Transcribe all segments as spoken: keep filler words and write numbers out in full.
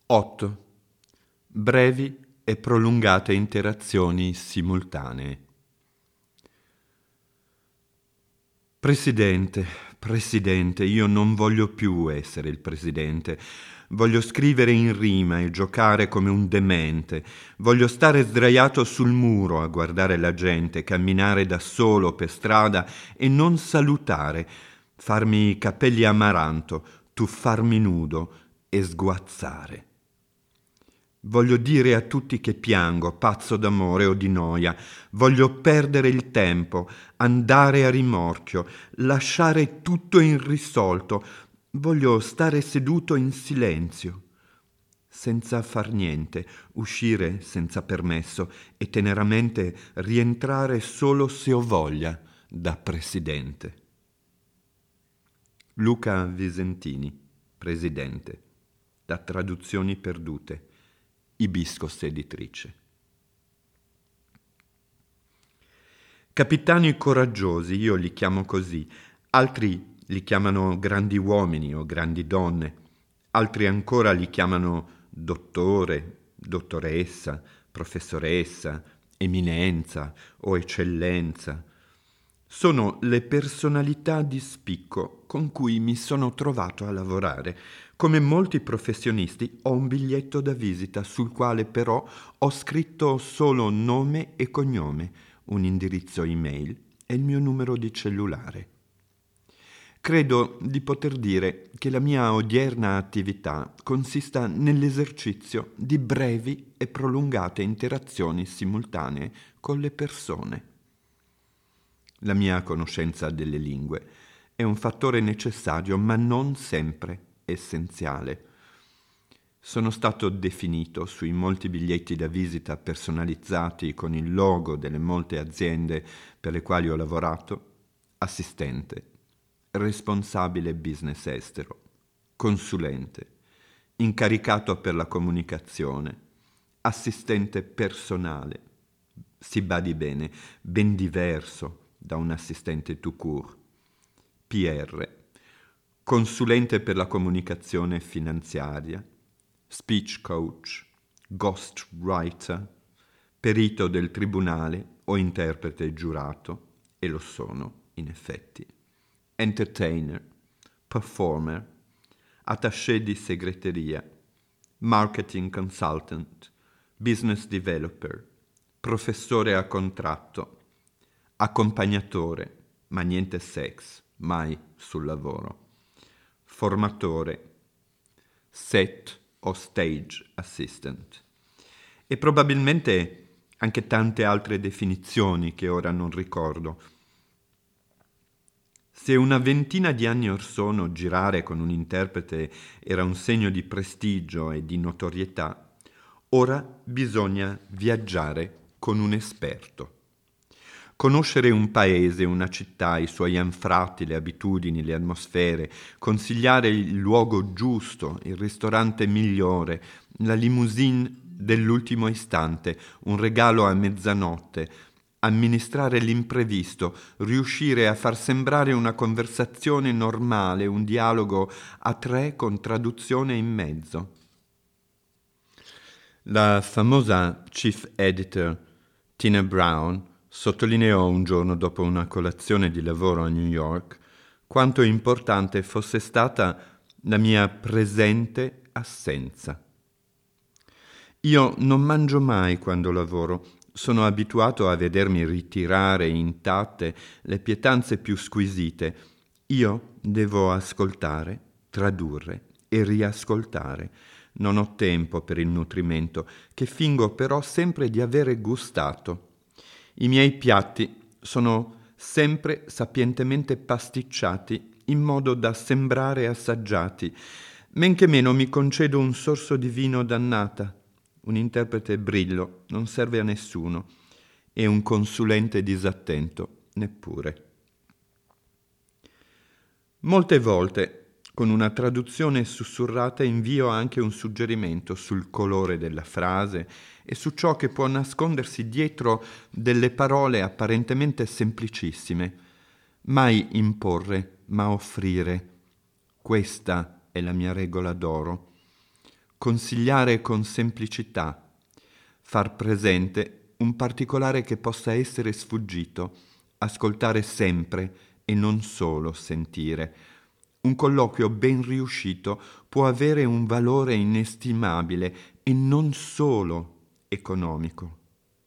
otto. Brevi e prolungate interazioni simultanee. Presidente, Presidente, io non voglio più essere il Presidente. Voglio scrivere in rima e giocare come un demente. Voglio stare sdraiato sul muro a guardare la gente, camminare da solo per strada e non salutare, farmi i capelli amaranto, tuffarmi nudo e sguazzare. Voglio dire a tutti che piango, pazzo d'amore o di noia. Voglio perdere il tempo, andare a rimorchio, lasciare tutto irrisolto. Voglio stare seduto in silenzio, senza far niente, uscire senza permesso e teneramente rientrare solo se ho voglia da presidente. Luca Visentini, presidente, da Traduzioni Perdute. Ibiscos Editrice. Capitani coraggiosi, io li chiamo così, altri li chiamano grandi uomini o grandi donne, altri ancora li chiamano dottore, dottoressa, professoressa, eminenza o eccellenza. Sono le personalità di spicco con cui mi sono trovato a lavorare. Come molti professionisti ho un biglietto da visita sul quale però ho scritto solo nome e cognome, un indirizzo email e il mio numero di cellulare. Credo di poter dire che la mia odierna attività consista nell'esercizio di brevi e prolungate interazioni simultanee con le persone. La mia conoscenza delle lingue è un fattore necessario, ma non sempre essenziale. Sono stato definito sui molti biglietti da visita personalizzati con il logo delle molte aziende per le quali ho lavorato assistente, responsabile business estero, consulente, incaricato per la comunicazione, assistente personale, si badi bene, ben diverso da un assistente tout court, P R, consulente per la comunicazione finanziaria, speech coach, ghost writer, perito del tribunale o interprete giurato, e lo sono, in effetti, entertainer, performer, attaché di segreteria, marketing consultant, business developer, professore a contratto, accompagnatore, ma niente sex, mai sul lavoro, formatore, set o stage assistant, e probabilmente anche tante altre definizioni che ora non ricordo. Se una ventina di anni or sono girare con un interprete era un segno di prestigio e di notorietà, ora bisogna viaggiare con un esperto. Conoscere un paese, una città, i suoi anfratti, le abitudini, le atmosfere, consigliare il luogo giusto, il ristorante migliore, la limousine dell'ultimo istante, un regalo a mezzanotte, amministrare l'imprevisto, riuscire a far sembrare una conversazione normale, un dialogo a tre con traduzione in mezzo. La famosa chief editor Tina Brown sottolineò un giorno dopo una colazione di lavoro a New York quanto importante fosse stata la mia presente assenza. Io non mangio mai quando lavoro, sono abituato a vedermi ritirare intatte le pietanze più squisite. Io devo ascoltare, tradurre e riascoltare. Non ho tempo per il nutrimento, che fingo però sempre di avere gustato. I miei piatti sono sempre sapientemente pasticciati in modo da sembrare assaggiati. Men che meno mi concedo un sorso di vino dannata. Un interprete brillo non serve a nessuno e un consulente disattento neppure. Molte volte, con una traduzione sussurrata, invio anche un suggerimento sul colore della frase e su ciò che può nascondersi dietro delle parole apparentemente semplicissime. Mai imporre, ma offrire. Questa è la mia regola d'oro. consigliare con semplicità, far presente un particolare che possa essere sfuggito, ascoltare sempre e non solo sentire. Un colloquio ben riuscito può avere un valore inestimabile e non solo economico.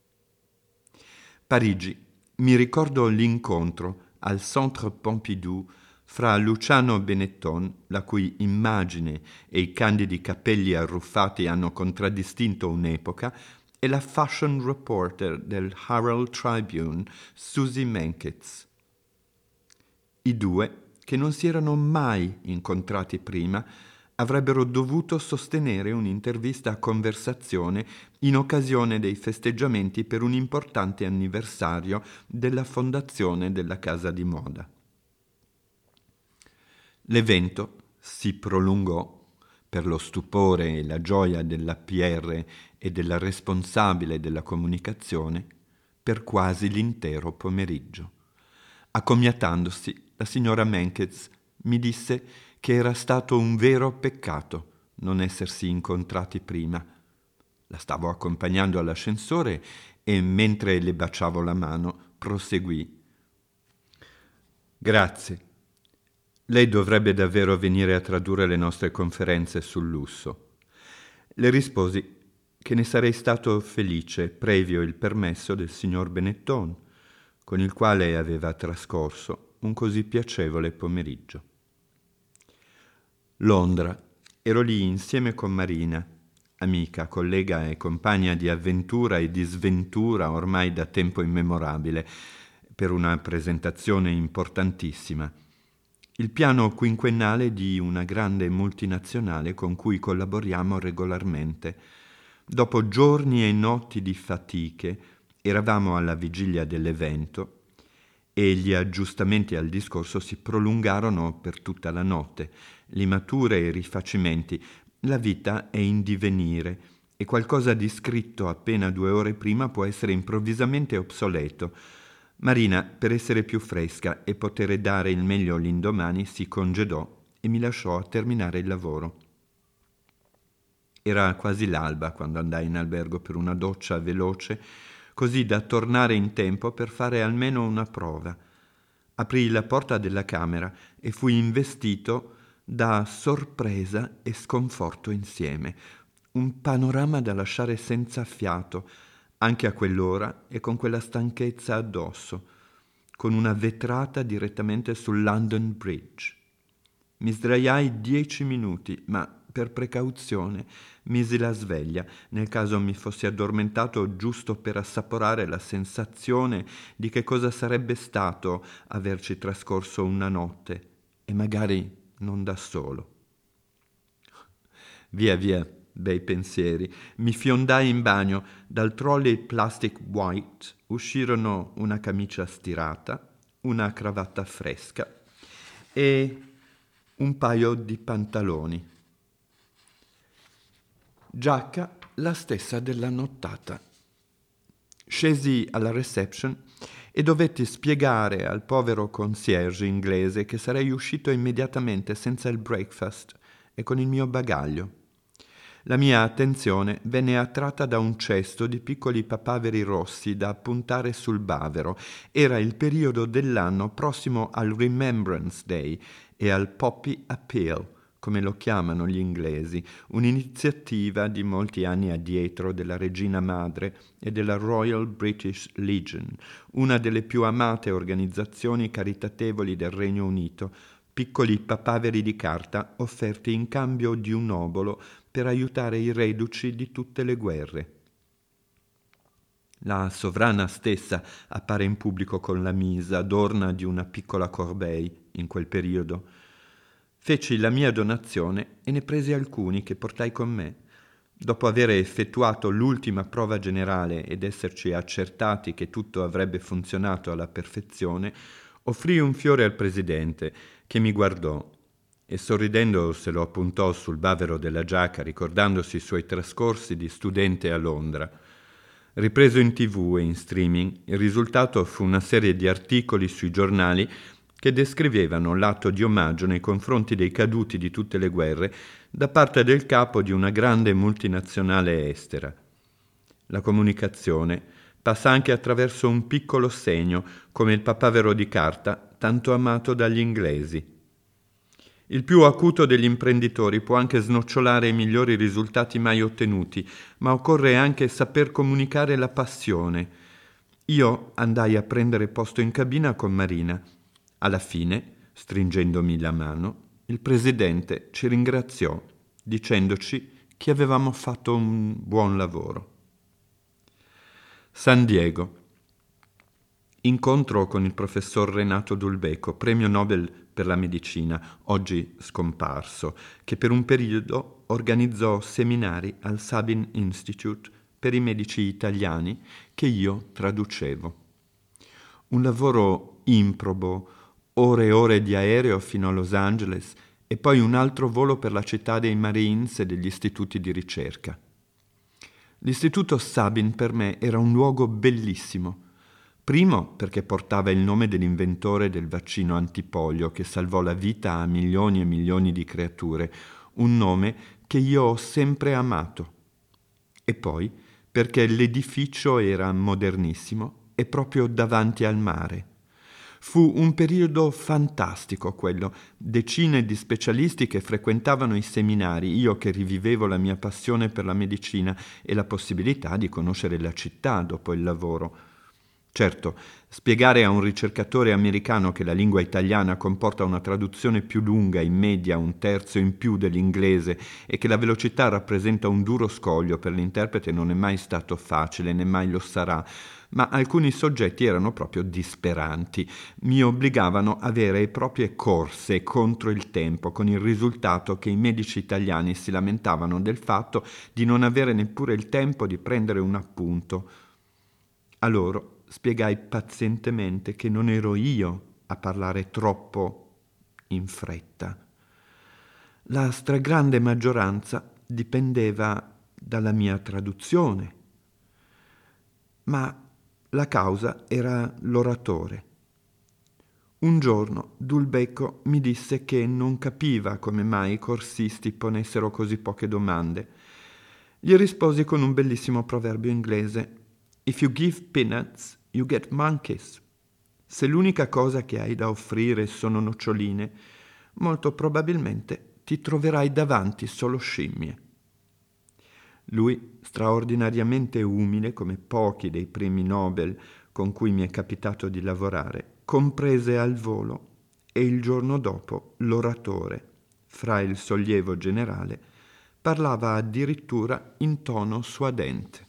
Parigi. Mi ricordo l'incontro al Centre Pompidou fra Luciano Benetton, la cui immagine e i candidi capelli arruffati hanno contraddistinto un'epoca, e la fashion reporter del Herald Tribune, Susie Menkes. I due, che non si erano mai incontrati prima, avrebbero dovuto sostenere un'intervista a conversazione in occasione dei festeggiamenti per un importante anniversario della fondazione della casa di moda. L'evento si prolungò, per lo stupore e la gioia della P R e della responsabile della comunicazione, per quasi l'intero pomeriggio. Accomiatandosi, la signora Menkes mi disse che era stato un vero peccato non essersi incontrati prima. La stavo accompagnando all'ascensore e, mentre le baciavo la mano, proseguì. Grazie. Lei dovrebbe davvero venire a tradurre le nostre conferenze sul lusso. Le risposi che ne sarei stato felice previo il permesso del signor Benetton, con il quale aveva trascorso un così piacevole pomeriggio. Londra. Ero lì insieme con Marina, amica, collega e compagna di avventura e di sventura ormai da tempo immemorabile, per una presentazione importantissima. Il piano quinquennale di una grande multinazionale con cui collaboriamo regolarmente. Dopo giorni e notti di fatiche, eravamo alla vigilia dell'evento e gli aggiustamenti al discorso si prolungarono per tutta la notte. Limature e rifacimenti. La vita è in divenire e qualcosa di scritto appena due ore prima può essere improvvisamente obsoleto. Marina, per essere più fresca e poter dare il meglio l'indomani, si congedò e mi lasciò a terminare il lavoro. Era quasi l'alba quando andai in albergo per una doccia veloce, così da tornare in tempo per fare almeno una prova. Aprii la porta della camera e fui investito da sorpresa e sconforto insieme. Un panorama da lasciare senza fiato, anche a quell'ora e con quella stanchezza addosso, con una vetrata direttamente sul London Bridge. Mi sdraiai dieci minuti, ma per precauzione misi la sveglia, nel caso mi fossi addormentato giusto per assaporare la sensazione di che cosa sarebbe stato averci trascorso una notte, e magari non da solo. Via via, bei pensieri, mi fiondai in bagno. Dal trolley plastic white uscirono una camicia stirata, una cravatta fresca e un paio di pantaloni. Giacca la stessa della nottata. Scesi alla reception e dovetti spiegare al povero concierge inglese che sarei uscito immediatamente senza il breakfast e con il mio bagaglio. La mia attenzione venne attratta da un cesto di piccoli papaveri rossi da appuntare sul bavero. Era il periodo dell'anno prossimo al Remembrance Day e al Poppy Appeal, come lo chiamano gli inglesi, un'iniziativa di molti anni addietro della Regina Madre e della Royal British Legion, una delle più amate organizzazioni caritatevoli del Regno Unito, piccoli papaveri di carta offerti in cambio di un obolo per aiutare i reduci di tutte le guerre. La sovrana stessa appare in pubblico con la mise adorna di una piccola corbeille in quel periodo. Feci la mia donazione e ne presi alcuni che portai con me. Dopo aver effettuato l'ultima prova generale ed esserci accertati che tutto avrebbe funzionato alla perfezione, offrii un fiore al presidente, che mi guardò e sorridendo se lo appuntò sul bavero della giacca, ricordandosi i suoi trascorsi di studente a Londra. Ripreso in tivù e in streaming, il risultato fu una serie di articoli sui giornali che descrivevano l'atto di omaggio nei confronti dei caduti di tutte le guerre da parte del capo di una grande multinazionale estera. La comunicazione passa anche attraverso un piccolo segno, come il papavero di carta, tanto amato dagli inglesi. Il più acuto degli imprenditori può anche snocciolare i migliori risultati mai ottenuti, ma occorre anche saper comunicare la passione. Io andai a prendere posto in cabina con Marina. Alla fine, stringendomi la mano, il presidente ci ringraziò, dicendoci che avevamo fatto un buon lavoro. San Diego. Incontro con il professor Renato Dulbecco, premio Nobel per la medicina, oggi scomparso, che per un periodo organizzò seminari al Sabin Institute per i medici italiani che io traducevo. Un lavoro improbo, ore e ore di aereo fino a Los Angeles e poi un altro volo per la città dei Marines e degli istituti di ricerca. L'istituto Sabin per me era un luogo bellissimo. Primo perché portava il nome dell'inventore del vaccino antipolio che salvò la vita a milioni e milioni di creature, un nome che io ho sempre amato. E poi perché l'edificio era modernissimo e proprio davanti al mare. Fu un periodo fantastico quello, decine di specialisti che frequentavano i seminari, io che rivivevo la mia passione per la medicina e la possibilità di conoscere la città dopo il lavoro. Certo, spiegare a un ricercatore americano che la lingua italiana comporta una traduzione più lunga, in media un terzo in più dell'inglese, e che la velocità rappresenta un duro scoglio per l'interprete non è mai stato facile, né mai lo sarà, ma alcuni soggetti erano proprio disperanti, mi obbligavano a vere e proprie corse contro il tempo, con il risultato che i medici italiani si lamentavano del fatto di non avere neppure il tempo di prendere un appunto. A loro spiegai pazientemente che non ero io a parlare troppo in fretta. La stragrande maggioranza dipendeva dalla mia traduzione, ma la causa era l'oratore. Un giorno Dulbecco mi disse che non capiva come mai i corsisti ponessero così poche domande. Gli risposi con un bellissimo proverbio inglese: If you give peanuts, you get monkeys. Se l'unica cosa che hai da offrire sono noccioline, molto probabilmente ti troverai davanti solo scimmie. Lui, straordinariamente umile come pochi dei premi Nobel con cui mi è capitato di lavorare, comprese al volo e il giorno dopo l'oratore, fra il sollievo generale, parlava addirittura in tono suadente.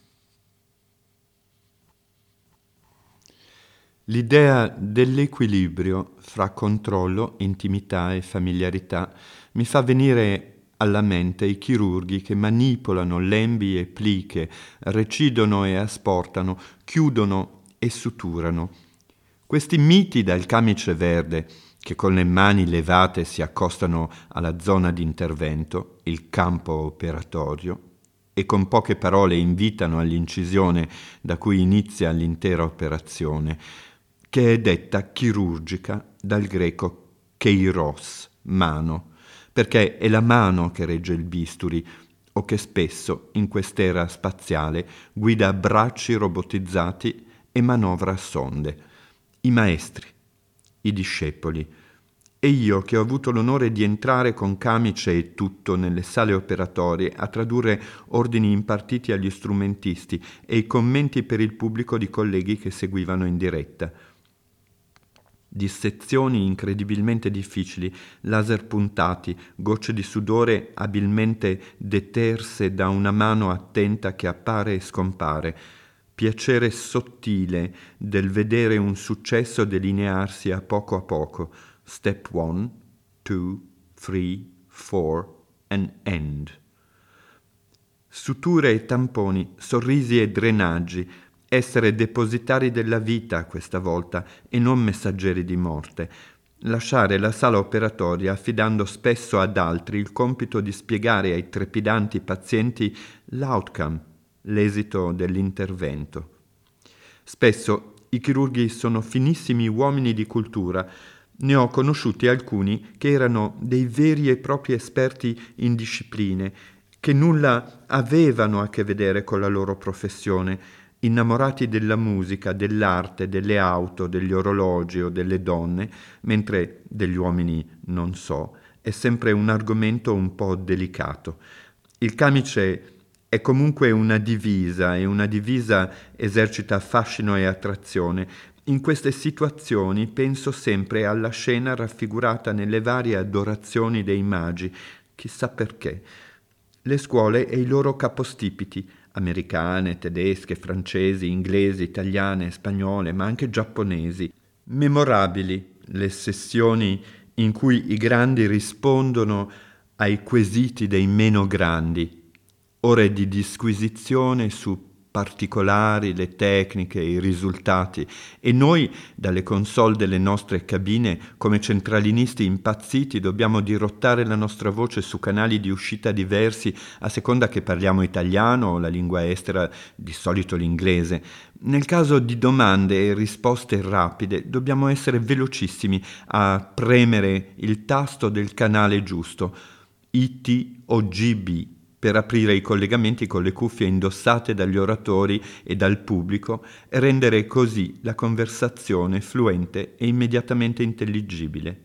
L'idea dell'equilibrio fra controllo, intimità e familiarità mi fa venire alla mente i chirurghi che manipolano lembi e pliche, recidono e asportano, chiudono e suturano. Questi miti dal camice verde, che con le mani levate si accostano alla zona di intervento, il campo operatorio, e con poche parole invitano all'incisione da cui inizia l'intera operazione, che è detta chirurgica dal greco keiros, mano, perché è la mano che regge il bisturi o che spesso, in quest'era spaziale, guida bracci robotizzati e manovra sonde. I maestri, i discepoli, e io che ho avuto l'onore di entrare con camice e tutto nelle sale operatorie a tradurre ordini impartiti agli strumentisti e i commenti per il pubblico di colleghi che seguivano in diretta. Dissezioni incredibilmente difficili, laser puntati, gocce di sudore abilmente deterse da una mano attenta che appare e scompare, piacere sottile del vedere un successo delinearsi a poco a poco, step one, two, three, four, and end. Suture e tamponi, sorrisi e drenaggi, essere depositari della vita questa volta e non messaggeri di morte, lasciare la sala operatoria affidando spesso ad altri il compito di spiegare ai trepidanti pazienti l'outcome, l'esito dell'intervento. Spesso i chirurghi sono finissimi uomini di cultura, Ne ho conosciuti alcuni che erano dei veri e propri esperti in discipline, che nulla avevano a che vedere con la loro professione, innamorati della musica, dell'arte, delle auto, degli orologi o delle donne, mentre degli uomini non so, è sempre un argomento un po' delicato. Il camice è comunque una divisa e una divisa esercita fascino e attrazione. In queste situazioni penso sempre alla scena raffigurata nelle varie adorazioni dei magi, chissà perché. Le scuole e i loro capostipiti, americane, tedesche, francesi, inglesi, italiane, spagnole, ma anche giapponesi. Memorabili le sessioni in cui i grandi rispondono ai quesiti dei meno grandi, ore di disquisizione su particolari, le tecniche, i risultati, e noi dalle console delle nostre cabine come centralinisti impazziti dobbiamo dirottare la nostra voce su canali di uscita diversi a seconda che parliamo italiano o la lingua estera, di solito l'inglese. Nel caso di domande e risposte rapide dobbiamo essere velocissimi a premere il tasto del canale giusto, I T o G B, per aprire i collegamenti con le cuffie indossate dagli oratori e dal pubblico e rendere così la conversazione fluente e immediatamente intelligibile.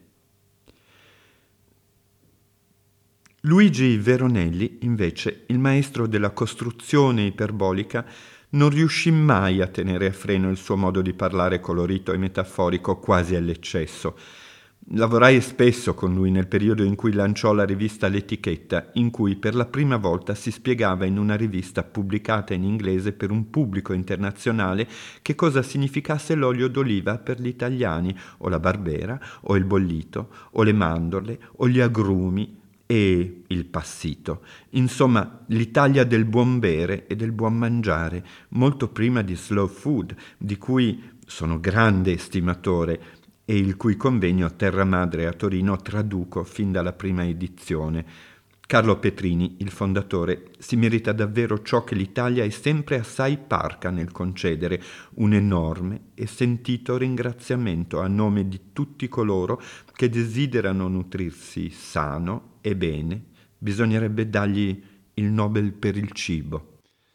Luigi Veronelli, invece, il maestro della costruzione iperbolica, non riuscì mai a tenere a freno il suo modo di parlare colorito e metaforico quasi all'eccesso. Lavorai spesso con lui nel periodo in cui lanciò la rivista L'Etichetta, in cui per la prima volta si spiegava in una rivista pubblicata in inglese per un pubblico internazionale che cosa significasse l'olio d'oliva per gli italiani, o la Barbera, o il bollito, o le mandorle, o gli agrumi e il passito. Insomma, l'Italia del buon bere e del buon mangiare, molto prima di Slow Food, di cui sono grande estimatore e il cui convegno Terra Madre a Torino traduco fin dalla prima edizione. Carlo Petrini, il fondatore, si merita davvero ciò che l'Italia è sempre assai parca nel concedere, un enorme e sentito ringraziamento a nome di tutti coloro che desiderano nutrirsi sano e bene. Bisognerebbe dargli il Nobel per il cibo.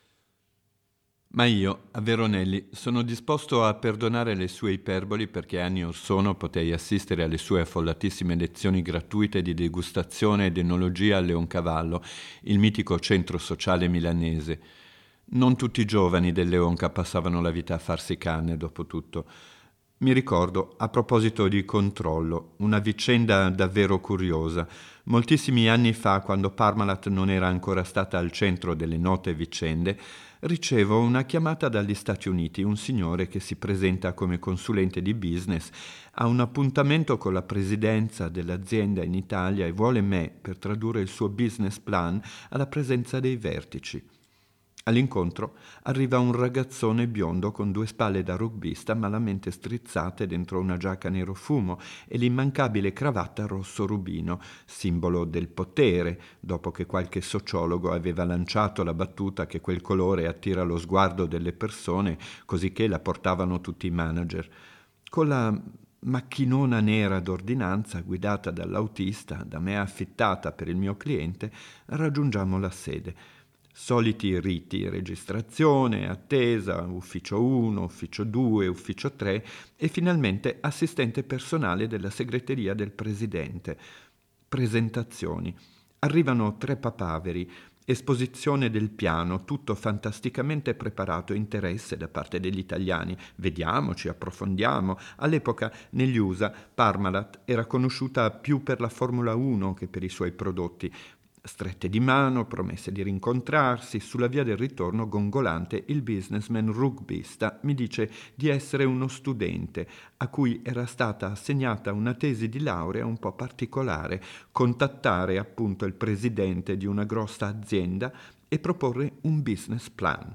Ma io, a Veronelli, sono disposto a perdonare le sue iperboli perché anni or sono potei assistere alle sue affollatissime lezioni gratuite di degustazione ed enologia a Leoncavallo, il mitico centro sociale milanese. Non tutti i giovani del Leonca passavano la vita a farsi canne, dopo tutto. Mi ricordo, a proposito di controllo, una vicenda davvero curiosa. Moltissimi anni fa, quando Parmalat non era ancora stata al centro delle note vicende, ricevo una chiamata dagli Stati Uniti, un signore che si presenta come consulente di business, ha un appuntamento con la presidenza dell'azienda in Italia e vuole me per tradurre il suo business plan alla presenza dei vertici. All'incontro arriva un ragazzone biondo con due spalle da rugbista malamente strizzate dentro una giacca nero fumo e l'immancabile cravatta rosso rubino, simbolo del potere, dopo che qualche sociologo aveva lanciato la battuta che quel colore attira lo sguardo delle persone, cosicché la portavano tutti i manager. Con la macchinona nera d'ordinanza guidata dall'autista, da me affittata per il mio cliente, raggiungiamo la sede. Soliti riti, registrazione, attesa, ufficio uno, ufficio due, ufficio tre e finalmente assistente personale della segreteria del presidente. Presentazioni. Arrivano tre papaveri, esposizione del piano, tutto fantasticamente preparato, interesse da parte degli italiani. Vediamoci, approfondiamo. All'epoca negli U S A Parmalat era conosciuta più per la Formula uno che per i suoi prodotti. Strette di mano, promesse di rincontrarsi, sulla via del ritorno gongolante il businessman rugbista mi dice di essere uno studente a cui era stata assegnata una tesi di laurea un po' particolare, contattare appunto il presidente di una grossa azienda e proporre un business plan.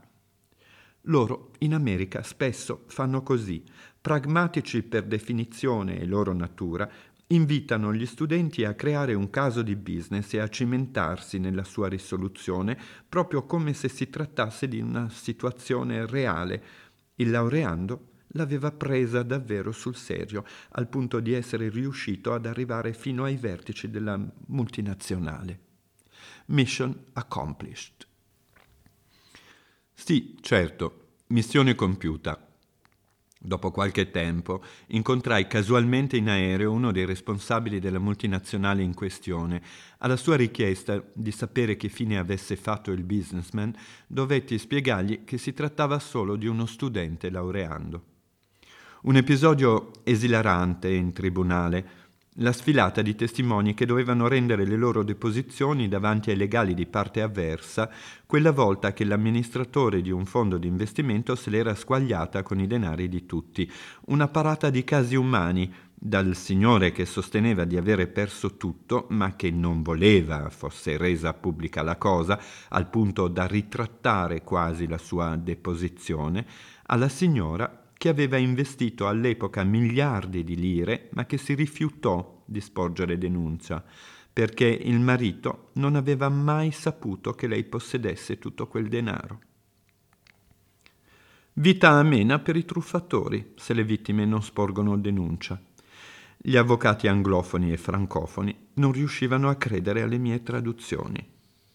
Loro in America spesso fanno così, pragmatici per definizione e loro natura, invitano gli studenti a creare un caso di business e a cimentarsi nella sua risoluzione proprio come se si trattasse di una situazione reale. Il laureando l'aveva presa davvero sul serio, al punto di essere riuscito ad arrivare fino ai vertici della multinazionale. Mission accomplished. Sì, certo, missione compiuta. Dopo qualche tempo incontrai casualmente in aereo uno dei responsabili della multinazionale in questione. Alla sua richiesta di sapere che fine avesse fatto il businessman, dovetti spiegargli che si trattava solo di uno studente laureando. Un episodio esilarante in tribunale, la sfilata di testimoni che dovevano rendere le loro deposizioni davanti ai legali di parte avversa, quella volta che l'amministratore di un fondo di investimento se l'era squagliata con i denari di tutti. Una parata di casi umani, dal signore che sosteneva di avere perso tutto, ma che non voleva fosse resa pubblica la cosa, al punto da ritrattare quasi la sua deposizione, alla signora che aveva investito all'epoca miliardi di lire, ma che si rifiutò di sporgere denuncia, perché il marito non aveva mai saputo che lei possedesse tutto quel denaro. Vita amena per i truffatori, se le vittime non sporgono denuncia. Gli avvocati anglofoni e francofoni non riuscivano a credere alle mie traduzioni.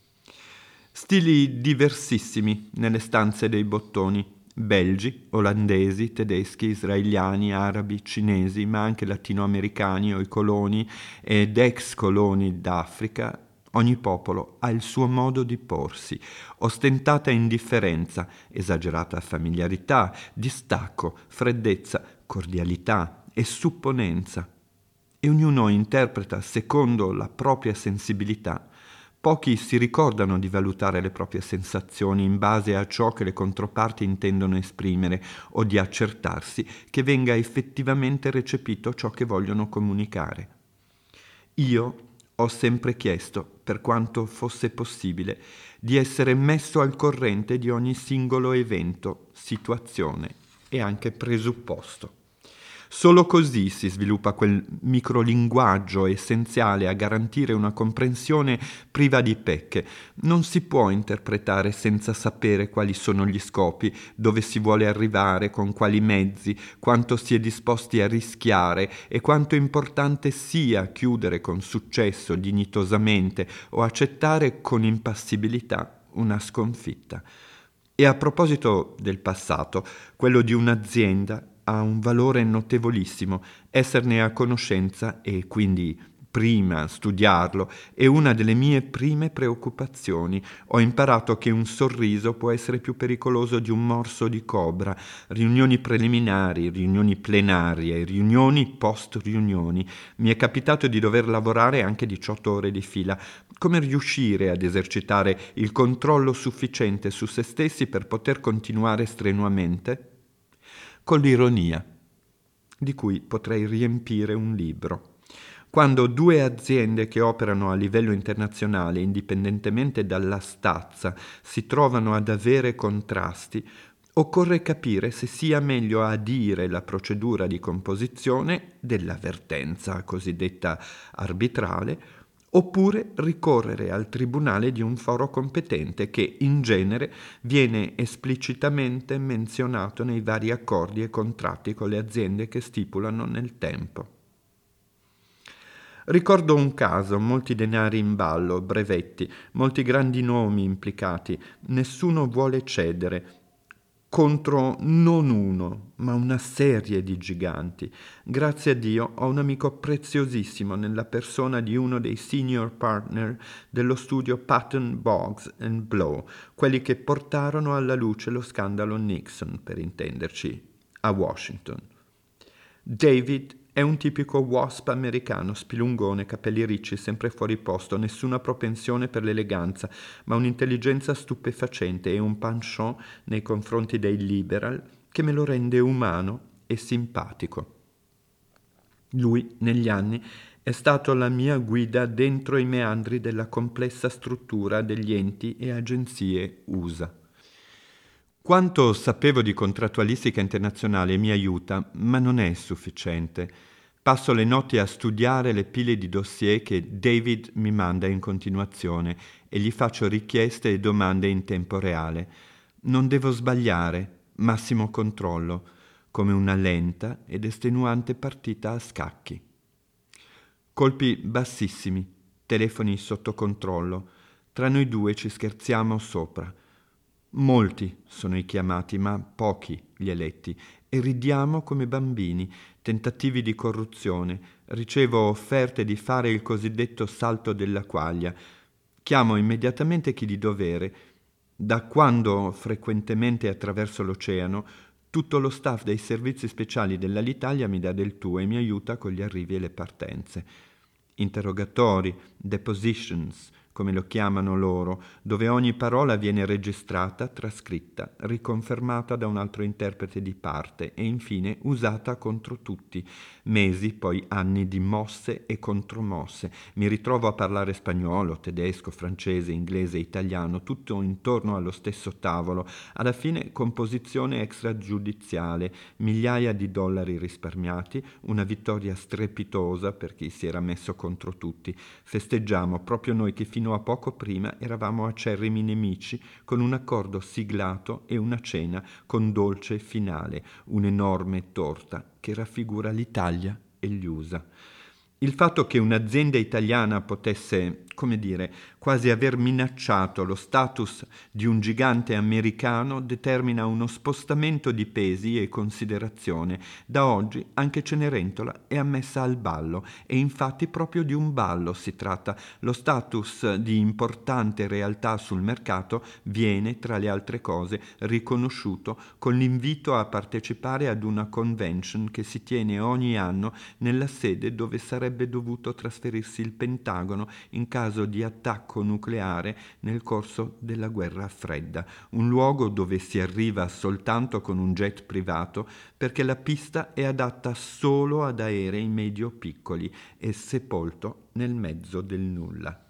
Stili diversissimi nelle stanze dei bottoni. Belgi, olandesi, tedeschi, israeliani, arabi, cinesi, ma anche latinoamericani o i coloni ed ex coloni d'Africa. Ogni popolo ha il suo modo di porsi, ostentata indifferenza, esagerata familiarità, distacco, freddezza, cordialità e supponenza. E ognuno interpreta secondo la propria sensibilità. Pochi si ricordano di valutare le proprie sensazioni in base a ciò che le controparti intendono esprimere o di accertarsi che venga effettivamente recepito ciò che vogliono comunicare. Io ho sempre chiesto, per quanto fosse possibile, di essere messo al corrente di ogni singolo evento, situazione e anche presupposto. Solo così si sviluppa quel microlinguaggio essenziale a garantire una comprensione priva di pecche. Non si può interpretare senza sapere quali sono gli scopi, dove si vuole arrivare, con quali mezzi, quanto si è disposti a rischiare e quanto importante sia chiudere con successo dignitosamente o accettare con impassibilità una sconfitta. E a proposito del passato, quello di un'azienda ha un valore notevolissimo. Esserne a conoscenza e quindi prima studiarlo è una delle mie prime preoccupazioni. Ho imparato che un sorriso può essere più pericoloso di un morso di cobra. Riunioni preliminari, riunioni plenarie, riunioni post-riunioni. Mi è capitato di dover lavorare anche diciotto ore di fila. Come riuscire ad esercitare il controllo sufficiente su se stessi per poter continuare strenuamente? Con l'ironia, di cui potrei riempire un libro. Quando due aziende che operano a livello internazionale, indipendentemente dalla stazza, si trovano ad avere contrasti, occorre capire se sia meglio adire la procedura di composizione dell'avvertenza cosiddetta arbitrale, oppure ricorrere al tribunale di un foro competente che in genere viene esplicitamente menzionato nei vari accordi e contratti con le aziende che stipulano nel tempo. Ricordo un caso, molti denari in ballo, brevetti, molti grandi nomi implicati, nessuno vuole cedere, contro non uno, ma una serie di giganti. Grazie a Dio ho un amico preziosissimo nella persona di uno dei senior partner dello studio Patton, Boggs and Blow, quelli che portarono alla luce lo scandalo Nixon, per intenderci, a Washington. David è un tipico wasp americano, spilungone, capelli ricci, sempre fuori posto, nessuna propensione per l'eleganza, ma un'intelligenza stupefacente e un penchant nei confronti dei liberal che me lo rende umano e simpatico. Lui, negli anni, è stato la mia guida dentro i meandri della complessa struttura degli enti e agenzie U S A. Quanto sapevo di contrattualistica internazionale mi aiuta, ma non è sufficiente. Passo le notti a studiare le pile di dossier che David mi manda in continuazione e gli faccio richieste e domande in tempo reale. Non devo sbagliare, massimo controllo. come una lenta ed estenuante partita a scacchi. Colpi bassissimi, telefoni sotto controllo, tra noi due ci scherziamo sopra. Molti sono i chiamati, ma pochi gli eletti, e ridiamo come bambini, tentativi di corruzione, ricevo offerte di fare il cosiddetto salto della quaglia. Chiamo immediatamente chi di dovere. Da quando frequentemente attraverso l'oceano, tutto lo staff dei servizi speciali dell'Alitalia mi dà del tuo e mi aiuta con gli arrivi e le partenze. Interrogatori, depositions, come lo chiamano loro, dove ogni parola viene registrata, trascritta, riconfermata da un altro interprete di parte e infine usata contro tutti. Mesi, poi anni di mosse e contromosse. Mi ritrovo a parlare spagnolo, tedesco, francese, inglese, italiano, tutto intorno allo stesso tavolo. Alla fine composizione extragiudiziale, migliaia di dollari risparmiati, una vittoria strepitosa per chi si era messo contro tutti. Festeggiamo proprio noi che fino a poco prima eravamo acerrimi nemici, con un accordo siglato e una cena con dolce finale, un'enorme torta che raffigura l'Italia e gli U S A. Il fatto che un'azienda italiana potesse, come dire, quasi aver minacciato lo status di un gigante americano determina uno spostamento di pesi e considerazione. Da oggi anche Cenerentola è ammessa al ballo e infatti proprio di un ballo si tratta. Lo status di importante realtà sul mercato viene, tra le altre cose, riconosciuto con l'invito a partecipare ad una convention che si tiene ogni anno nella sede dove sarebbe dovuto trasferirsi il Pentagono in caso di attacco nucleare nel corso della guerra fredda, un luogo dove si arriva soltanto con un jet privato perché la pista è adatta solo ad aerei medio-piccoli e sepolto nel mezzo del nulla.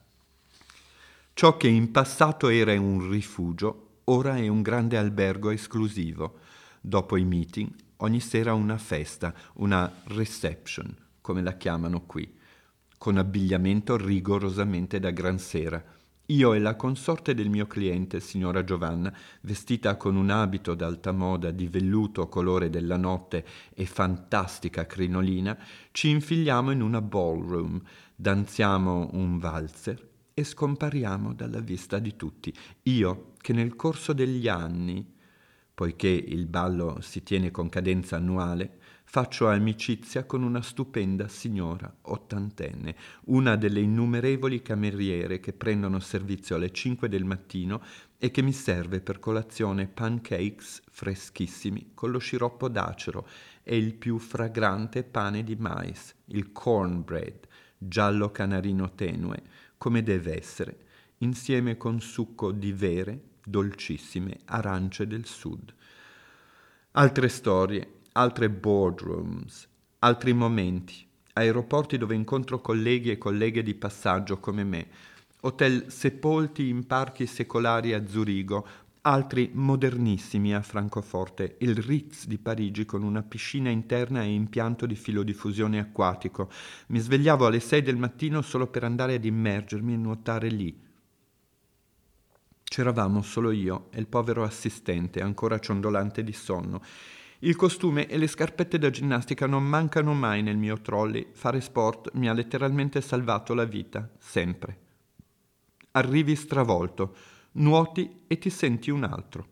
Ciò che in passato era un rifugio, ora è un grande albergo esclusivo. Dopo i meeting, ogni sera una festa, una reception, come la chiamano qui, con abbigliamento rigorosamente da gran sera. Io e la consorte del mio cliente, signora Giovanna, vestita con un abito d'alta moda di velluto colore della notte e fantastica crinolina, ci infiliamo in una ballroom, danziamo un valzer e scompariamo dalla vista di tutti. Io, che nel corso degli anni, poiché il ballo si tiene con cadenza annuale, faccio amicizia con una stupenda signora ottantenne, una delle innumerevoli cameriere che prendono servizio alle cinque del mattino e che mi serve per colazione pancakes freschissimi con lo sciroppo d'acero e il più fragrante pane di mais, il cornbread, giallo canarino tenue, come deve essere, insieme con succo di vere, dolcissime arance del sud. Altre storie, altre boardrooms, altri momenti, aeroporti dove incontro colleghi e colleghe di passaggio come me, hotel sepolti in parchi secolari a Zurigo, altri modernissimi a Francoforte, il Ritz di Parigi con una piscina interna e impianto di filodiffusione acquatico. Mi svegliavo alle sei del mattino solo per andare ad immergermi e nuotare lì. C'eravamo solo io e il povero assistente, ancora ciondolante di sonno. Il costume e le scarpette da ginnastica non mancano mai nel mio trolley. Fare sport mi ha letteralmente salvato la vita, sempre. Arrivi stravolto, nuoti e ti senti un altro.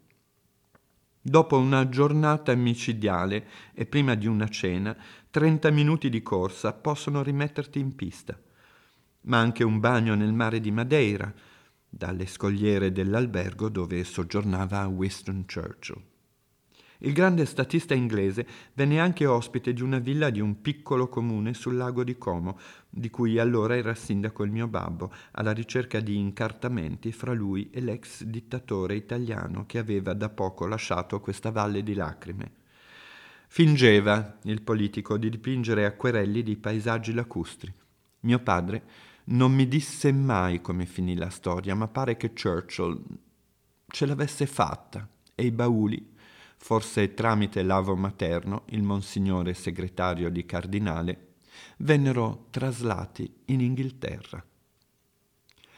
Dopo una giornata micidiale e prima di una cena, trenta minuti di corsa possono rimetterti in pista. Ma anche un bagno nel mare di Madeira, dalle scogliere dell'albergo dove soggiornava Winston Churchill. Il grande statista inglese venne anche ospite di una villa di un piccolo comune sul lago di Como, di cui allora era sindaco il mio babbo, alla ricerca di incartamenti fra lui e l'ex dittatore italiano che aveva da poco lasciato questa valle di lacrime. Fingeva, il politico, di dipingere acquerelli di paesaggi lacustri. Mio padre non mi disse mai come finì la storia, ma pare che Churchill ce l'avesse fatta e i bauli, forse tramite l'avo materno, il monsignore segretario di cardinale, vennero traslati in Inghilterra.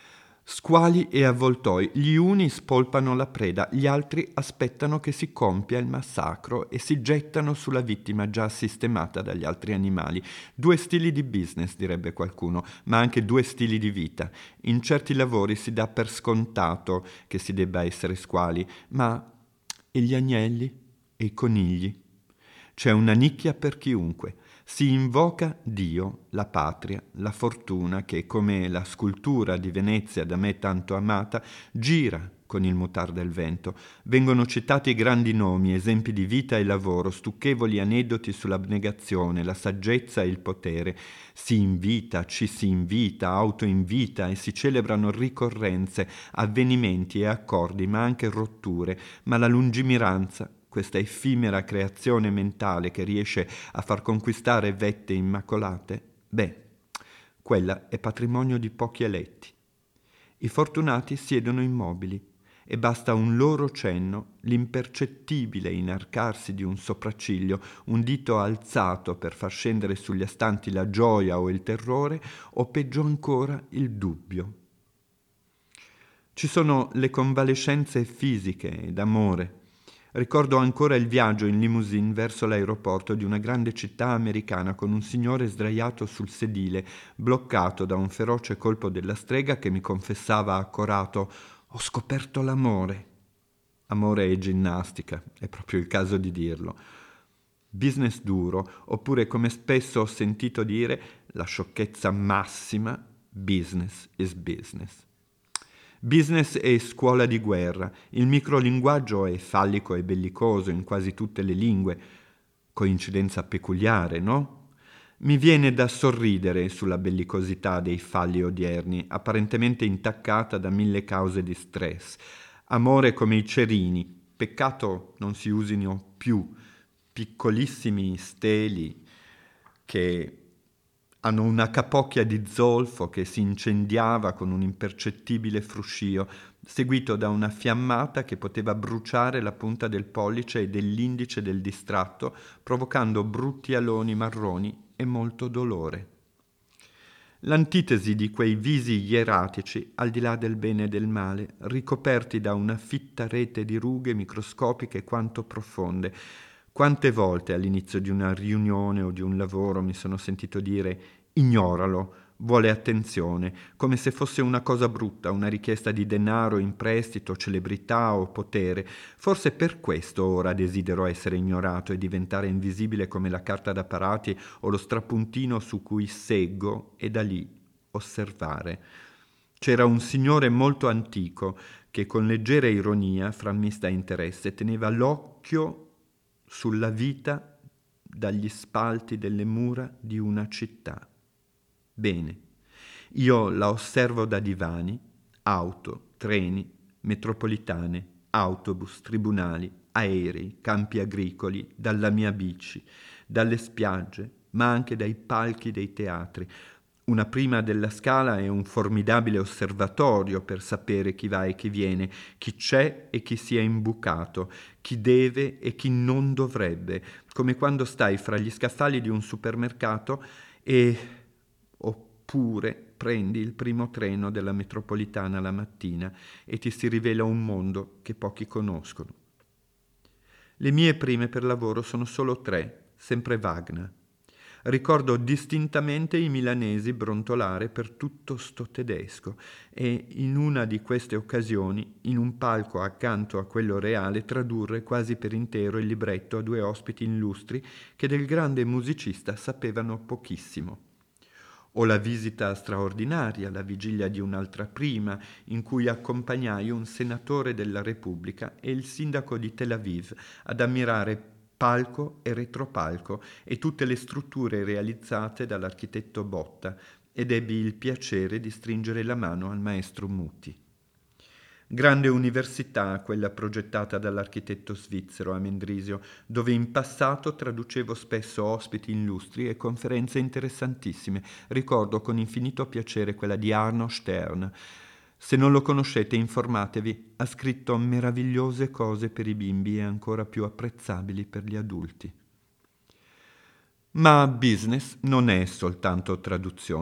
Squali e avvoltoi, gli uni spolpano la preda, gli altri aspettano che si compia il massacro e si gettano sulla vittima già sistemata dagli altri animali. Due stili di business, direbbe qualcuno, ma anche due stili di vita. In certi lavori si dà per scontato che si debba essere squali, ma e gli agnelli e i conigli? C'è una nicchia per chiunque. Si invoca Dio, la patria, la fortuna che, come la scultura di Venezia da me tanto amata, gira con il mutar del vento. Vengono citati grandi nomi, esempi di vita e lavoro, stucchevoli aneddoti sull'abnegazione, la saggezza e il potere. Si invita, ci si invita, autoinvita e si celebrano ricorrenze, avvenimenti e accordi, ma anche rotture, ma la lungimiranza, questa effimera creazione mentale che riesce a far conquistare vette immacolate, beh, quella è patrimonio di pochi eletti. I fortunati siedono immobili e basta un loro cenno, l'impercettibile inarcarsi di un sopracciglio, un dito alzato per far scendere sugli astanti la gioia o il terrore, o peggio ancora il dubbio. Ci sono le convalescenze fisiche ed amore. Ricordo ancora il viaggio in limousine verso l'aeroporto di una grande città americana con un signore sdraiato sul sedile, bloccato da un feroce colpo della strega che mi confessava accorato: «Ho scoperto l'amore». Amore e ginnastica, è proprio il caso di dirlo. Business duro, oppure come spesso ho sentito dire, la sciocchezza massima, business is business. Business è scuola di guerra, il microlinguaggio è fallico e bellicoso in quasi tutte le lingue. Coincidenza peculiare, no? Mi viene da sorridere sulla bellicosità dei falli odierni, apparentemente intaccata da mille cause di stress. Amore come i cerini, peccato non si usino più, piccolissimi steli che hanno una capocchia di zolfo che si incendiava con un impercettibile fruscio, seguito da una fiammata che poteva bruciare la punta del pollice e dell'indice del distratto, provocando brutti aloni marroni e molto dolore. L'antitesi di quei visi ieratici, al di là del bene e del male, ricoperti da una fitta rete di rughe microscopiche quanto profonde. Quante volte all'inizio di una riunione o di un lavoro mi sono sentito dire «ignoralo, vuole attenzione», come se fosse una cosa brutta, una richiesta di denaro in prestito, celebrità o potere. Forse per questo ora desidero essere ignorato e diventare invisibile come la carta da parati o lo strapuntino su cui seggo e da lì osservare. C'era un signore molto antico che con leggera ironia, frammista interesse, teneva l'occhio sulla vita dagli spalti delle mura di una città. Bene, io la osservo da divani, auto, treni, metropolitane, autobus, tribunali, aerei, campi agricoli, dalla mia bici, dalle spiagge, ma anche dai palchi dei teatri. Una prima della scala è un formidabile osservatorio per sapere chi va e chi viene, chi c'è e chi si è imbucato, chi deve e chi non dovrebbe, come quando stai fra gli scaffali di un supermercato e... oppure prendi il primo treno della metropolitana la mattina e ti si rivela un mondo che pochi conoscono. Le mie prime per lavoro sono solo tre, sempre Wagner. Ricordo distintamente i milanesi brontolare per tutto sto tedesco e in una di queste occasioni, in un palco accanto a quello reale, tradurre quasi per intero il libretto a due ospiti illustri che del grande musicista sapevano pochissimo. O la visita straordinaria, la vigilia di un'altra prima, in cui accompagnai un senatore della Repubblica e il sindaco di Tel Aviv ad ammirare palco e retropalco e tutte le strutture realizzate dall'architetto Botta, ed ebbi il piacere di stringere la mano al maestro Muti. Grande università quella progettata dall'architetto svizzero a Mendrisio, dove in passato traducevo spesso ospiti illustri e conferenze interessantissime. Ricordo con infinito piacere quella di Arno Stern. Se non lo conoscete, informatevi, ha scritto meravigliose cose per i bimbi e ancora più apprezzabili per gli adulti. Ma business non è soltanto traduzione.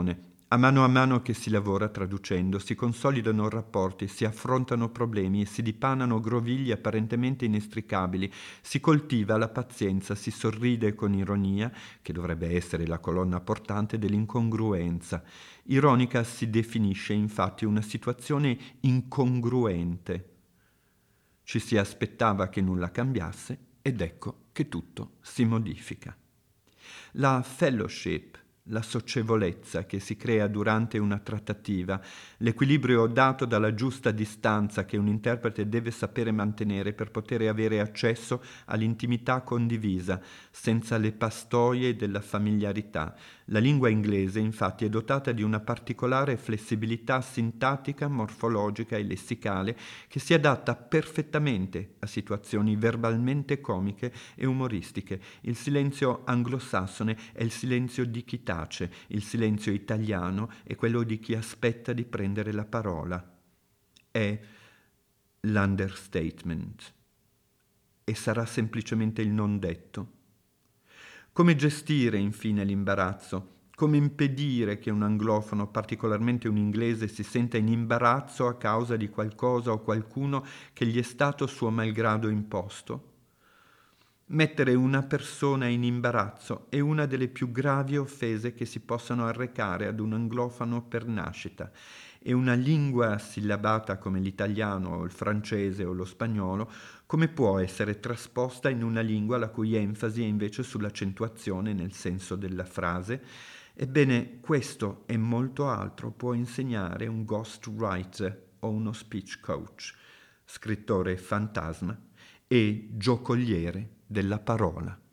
A mano a mano che si lavora traducendo, si consolidano rapporti, si affrontano problemi e si dipanano grovigli apparentemente inestricabili, si coltiva la pazienza, si sorride con ironia, che dovrebbe essere la colonna portante dell'incongruenza. Ironica si definisce infatti una situazione incongruente. Ci si aspettava che nulla cambiasse ed ecco che tutto si modifica. La fellowship, la socievolezza che si crea durante una trattativa, l'equilibrio dato dalla giusta distanza che un interprete deve sapere mantenere per poter avere accesso all'intimità condivisa, senza le pastoie della familiarità. La lingua inglese, infatti, è dotata di una particolare flessibilità sintattica, morfologica e lessicale che si adatta perfettamente a situazioni verbalmente comiche e umoristiche. Il silenzio anglosassone è il silenzio di chi tace, il silenzio italiano è quello di chi aspetta di prendere la parola. È l'understatement e sarà semplicemente il non detto. Come gestire infine l'imbarazzo? Come impedire che un anglofono, particolarmente un inglese, si senta in imbarazzo a causa di qualcosa o qualcuno che gli è stato suo malgrado imposto? Mettere una persona in imbarazzo è una delle più gravi offese che si possano arrecare ad un anglofono per nascita, e una lingua sillabata come l'italiano o il francese o lo spagnolo come può essere trasposta in una lingua la cui enfasi è invece sull'accentuazione nel senso della frase? Ebbene, questo e molto altro può insegnare un ghostwriter o uno speech coach, scrittore fantasma e giocoliere della parola.